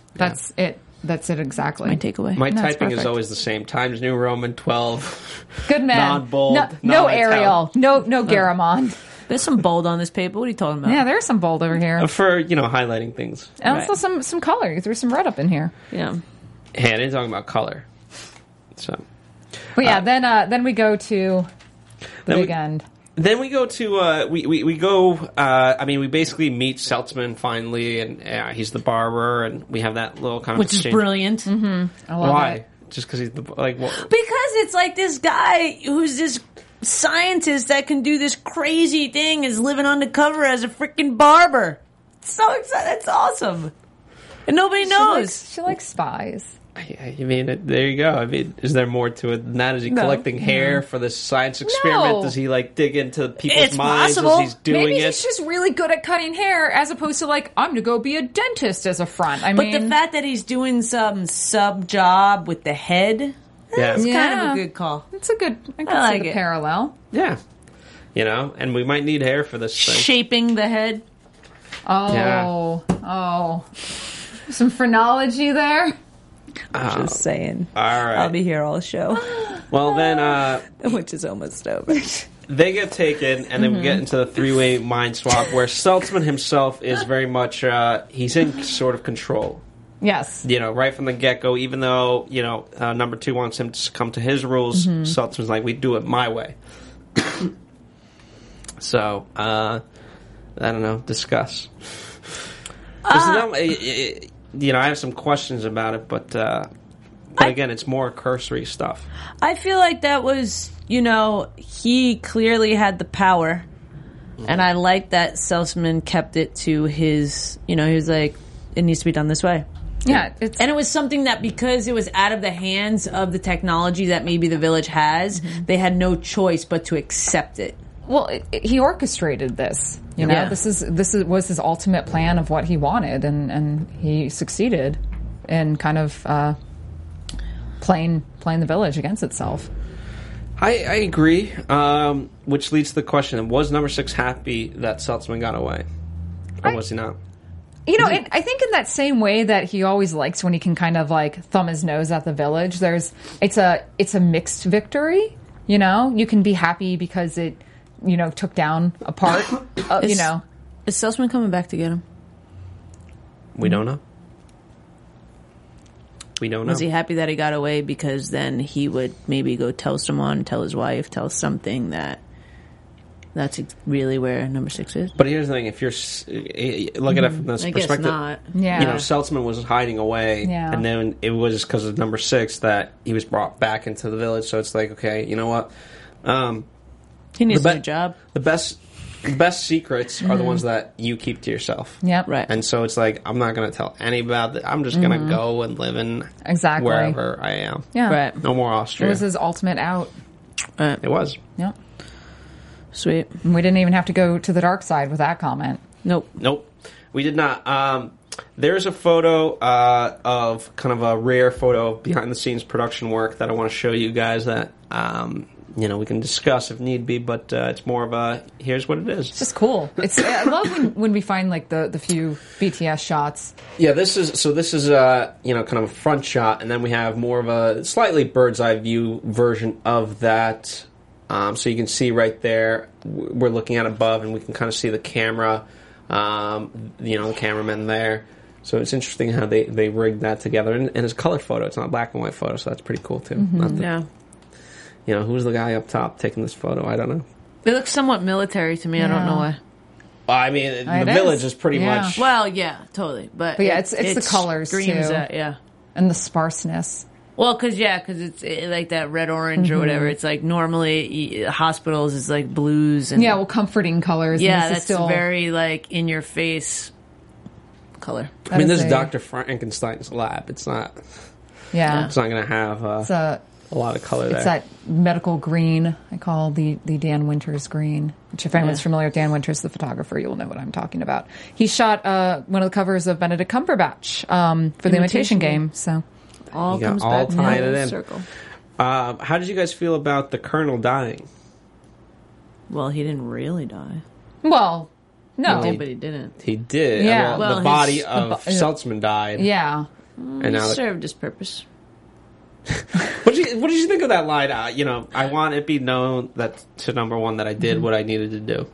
That's it. That's it exactly. My takeaway. My That's typing is perfect. always the same. Times New Roman twelve. Good man. Non-bold, No, no non-italic. Arial. No, no Garamond. There's some bold on this paper. What are you talking about? Yeah, there's some bold over here. For, you know, highlighting things. And also Right. some some color. You threw some red up in here. Yeah. Hey, I didn't talk about color. So But yeah, then uh, then we go to the Then big we- end. then we go to uh, we, we we go. Uh, I mean, we basically meet Seltzman finally, and uh, he's the barber, and we have that little kind of Which is exchange. brilliant. I love Why? it. Just because he's the like. What? Because it's like this guy who's this scientist that can do this crazy thing is living undercover as a freaking barber. It's so exciting. It's awesome. And nobody She knows. likes, she likes spies. I, I mean, it, there you go. I mean, is there more to it than that? Is he No. collecting hair for this science experiment? No. Does he like dig into people's It's minds possible. as he's doing Maybe it? he's just really good at cutting hair, as opposed to like I'm gonna go be a dentist as a front. I But mean, the fact that he's doing some sub job with the head, yeah. it's kind Yeah. of a good call. it's a good. I can I see like the it. parallel. Yeah. You know, and we might need hair for this thing. Shaping the head. Oh, Yeah. oh, some phrenology there. Oh, Just saying. all right. I'll be here all show, Well, then uh, which is almost over. they get taken, and then we Mm-hmm. get into the three-way mind swap, where Seltzman himself is very much uh, he's in sort of control. Yes. You know, right from the get-go, even though, you know, uh, number two wants him to succumb to his rules, Mm-hmm. Seltzman's like, we do it my way. So, uh, I don't know, discuss. 'Cause, Uh, you know, it- it- you know, I have some questions about it, but, uh, but I- again, it's more cursory stuff. I feel like that was, you know, he clearly had the power. And I like that Seltzman kept it to his, you know, he was like, it needs to be done this way. Yeah. It's And it was something that because it was out of the hands of the technology that maybe the village has, they had no choice but to accept it. well, it, it- he orchestrated this. You know, Yeah. this is this is, was his ultimate plan of what he wanted, and, and he succeeded in kind of uh, playing playing the village against itself. I, I agree, um, which leads to the question, was number six happy that Seltzman got away? Or I- was he not? You know, it, I think in that same way that he always likes when he can kind of like thumb his nose at the village. There's it's a it's a mixed victory. You know, you can be happy because it, you know, took down a part. Uh, you Is- know, Is Seltzman coming back to get him? We don't know. We don't know. Was he happy that he got away because then he would maybe go tell someone, tell his wife, tell something that that's ex- really where number six is? But here's the thing: if you're s- eh, look at it from this I guess perspective, not. yeah, you know, Seltzman was hiding away, Yeah. and then it was because of number six that he was brought back into the village. So it's like, okay, you know what? Um, He needs The a be- new job. the best, the best secrets are the ones that you keep to yourself. yep, Right. And so it's like, I'm not going to tell anybody about it. I'm just going to go and live in Exactly. wherever I am. yeah, Right. No more It Austria. was his ultimate out. Right. It was. Yep. Sweet. And we didn't even have to go to the dark side with that comment. Nope. Nope, we did not. Um, there's a photo uh, of kind of a rare photo of behind the scenes production work that I want to show you guys that um, you know we can discuss if need be, but uh, it's more of a here's what it is. It's just cool. It's I love when, when we find like the the few B T S shots. Yeah, this is so. This is uh, you know kind of a front shot, and then we have more of a slightly bird's eye view version of that. Um, so you can see right there, w- we're looking at above, and we can kind of see the camera, um, you know, the cameraman there. So it's interesting how they, they rigged that together, and, and it's a color photo. It's not a black and white photo, so that's pretty cool too. Not the, Yeah. You know, who's the guy up top taking this photo? I don't know. It looks somewhat military to me. I don't know Yeah. why. I mean, the It village is. is pretty Yeah. much. Well, yeah, totally. But, But yeah, it- it's- it's the colors, screams too. that, yeah. And the sparseness. Well, because yeah, because it's eh, like that red orange or whatever. It's like normally eh, hospitals is like blues and Yeah, well, comforting colors. and yeah, this is that's still very like in your face color. I mean, that this is is a- Doctor Frankenstein's lab. It's not. yeah. It's not going to have uh, It's a a lot of color there. it's that medical green I call the the Dan Winters green. Which, if anyone's Yeah. familiar with Dan Winters, the photographer, you'll know what I'm talking about. He shot uh, one of the covers of Benedict Cumberbatch um, for the Imitation Imitation Game. Game. So All You got comes all back tied full it in. circle. Um, how did you guys feel about the Colonel dying? Well, he didn't really die. well, no, He did, but he didn't. He did. Yeah. Well, Well, the his- body the of bo- Seltzman died. yeah. And now, that, Served his purpose. what did you what did you think of that line? Uh, you know, I want it be known that to number one that I did Mm-hmm. what I needed to do.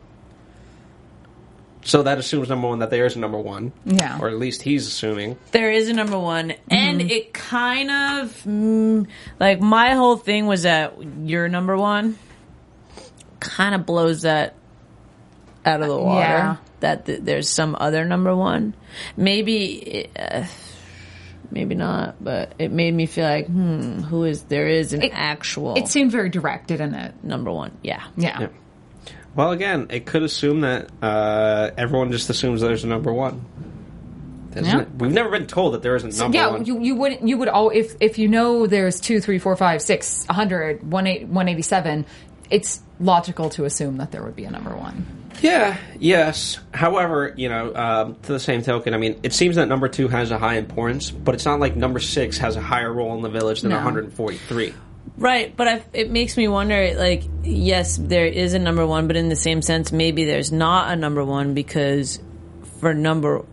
So that assumes number one that there is a number one, Yeah. or at least he's assuming. There is a number one, and it kind of mm, like my whole thing was that you're number one. Kind of blows that out of the water. Yeah. That th- there's some other number one. Maybe, uh, maybe not. But it made me feel like, hmm, who is there is an It- actual It seemed very direct, didn't it? number one. Yeah. Yeah. Yeah. Well, again, it could assume that uh, everyone just assumes there's a number one. Isn't Yeah. it? We've never been told that there isn't number yeah, one. you you wouldn't you would all if if you know there's two, three, four, five, six, a hundred, one eight, one eighty seven. It's logical to assume that there would be a number one. Yeah, yes. However, you know, um, to the same token, I mean, it seems that number two has a high importance, but it's not like number six has a higher role in the village than No. one hundred forty-three. Right, but I, it makes me wonder, like, yes, there is a number one, but in the same sense, maybe there's not a number one because for number...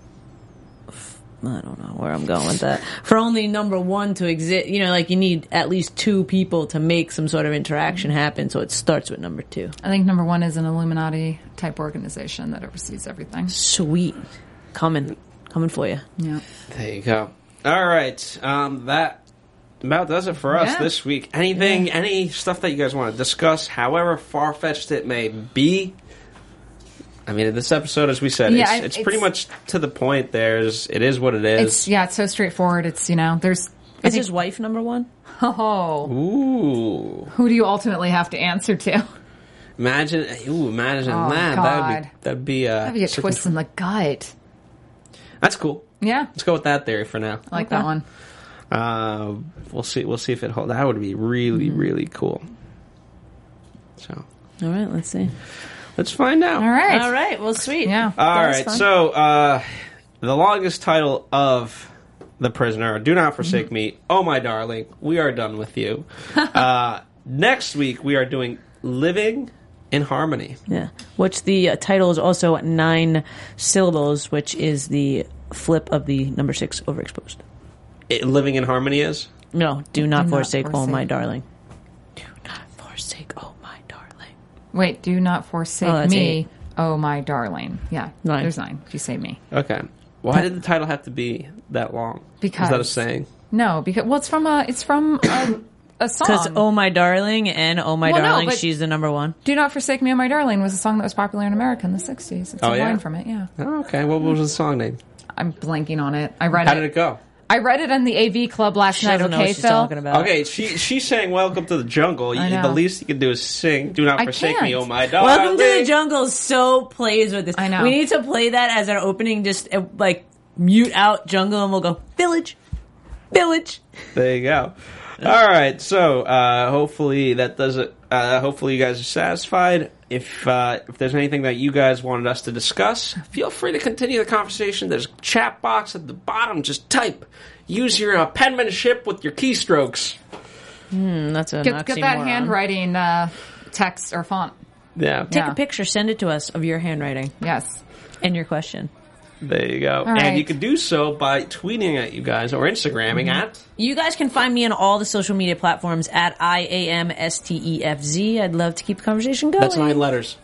I don't know where I'm going with that. For only number one to exist, you know, like you need at least two people to make some sort of interaction happen, so it starts with number two. I think number one is an Illuminati type organization that oversees everything. Sweet. Coming. Coming for you. Yeah. There you go. All right. Um, that about does it for us Yeah. this week. Anything, any stuff that you guys want to discuss, however far-fetched it may be? I mean, in this episode, as we said, Yeah, it's, I- it's it's- pretty much to the point. There's, it is what it is. It's yeah, it's so straightforward. It's you know, there's I Is think, his wife number one? oh, Ooh. who do you ultimately have to answer to? Imagine, ooh, imagine Oh, that. That would God. be, that'd be, uh, That'd be a certain- twist in the gut. That's cool. Yeah, Let's go with that theory for now. I like that one. Uh, we'll see. We'll see if it holds. That would be really, Mm-hmm. really cool. So All right, let's see. let's find out. All right. All right, well, sweet. Yeah. All That was right. fun. So uh, the longest title of The Prisoner. Do Not Forsake Mm-hmm. Me. Oh my darling, we are done with you. uh, next week we are doing Living in Harmony. Yeah, which the uh, title is also nine syllables, which is the flip of the number six overexposed. It, Living in Harmony is. No, do not not forsake, oh forsake. my darling. Do not forsake, oh my darling. Wait, do not forsake Oh, that's me, eight. oh my darling. Yeah, Nine. there's nine. If you say me, Okay. Why did the title have to be that long? Because- is that a saying? no, because well, it's from a it's from a, a song. Because oh my darling and oh my Well, no, darling, but- she's the number one. Do Not Forsake Me, Oh My Darling was a song that was popular in America in the sixties. It's Oh, a yeah? line from it, yeah. Oh, okay. What was the song name? I'm blanking on it. I read How it. did it go? I read it in the A V Club last She night, doesn't know okay, what she's Phil? talking about. Okay, she she's saying "Welcome to the Jungle." I You, know. the least you can do is sing "Do Not I Forsake can't. Me, Oh My Darling." Welcome to the Jungle so plays with this. I know. We need to play that as our opening, just uh, like mute out Jungle and we'll go, Village, Village. There you go. All right, so uh, hopefully that does it. Uh, hopefully you guys are satisfied. If uh, if there's anything that you guys wanted us to discuss, feel free to continue the conversation. There's a chat box at the bottom. Just type. Use your uh, penmanship with your keystrokes. Mm, that's a Get, get that oxymoron. handwriting uh, text or font. Yeah, Take Yeah. a picture, send it to us of your handwriting Yes. and your question. there you go. right. And you can do so by tweeting at you guys or Instagramming at. You guys can find me on all the social media platforms at I A M S T E F Z. I'd love to keep the conversation going. That's nine letters.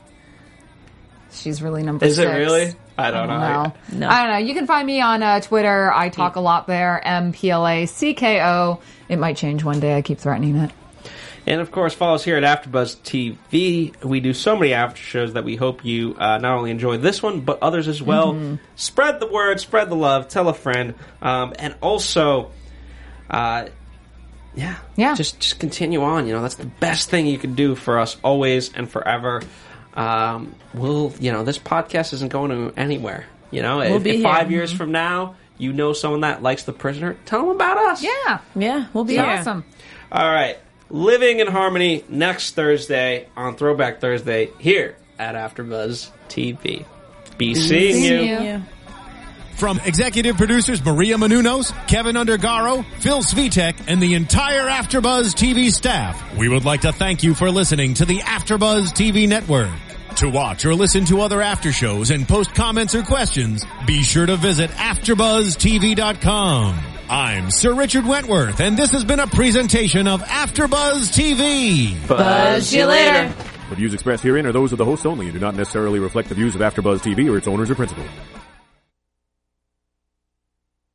She's really number Is six. it really? I don't know. No. No. I don't know. You can find me on uh, Twitter. I talk a lot there. M P L A C K O. It might change one day. I keep threatening it. And of course, follow us here at AfterBuzz T V. We do so many after shows that we hope you uh, not only enjoy this one, but others as well. Mm-hmm. Spread the word, spread the love, tell a friend, um, and also, uh, yeah, Yeah. just just continue on. You know, that's the best thing you can do for us, always and forever. Um, we'll, you know, this podcast isn't going to anywhere. You know, We'll if, be if here. five years from now, you know someone that likes The Prisoner, tell them about us. Yeah. Yeah, we'll be It's here. awesome. All right. Living in Harmony next Thursday on Throwback Thursday here at AfterBuzz T V. Be seeing seeing you. you. Yeah. From executive producers Maria Menounos, Kevin Undergaro, Phil Svitek, and the entire AfterBuzz T V staff, we would like to thank you for listening to the AfterBuzz T V network. To watch or listen to other after shows and post comments or questions, be sure to visit after buzz T V dot com. I'm Sir Richard Wentworth, and this has been a presentation of AfterBuzz T V. Buzz you later. The views expressed herein are those of the hosts only and do not necessarily reflect the views of AfterBuzz T V or its owners or principals.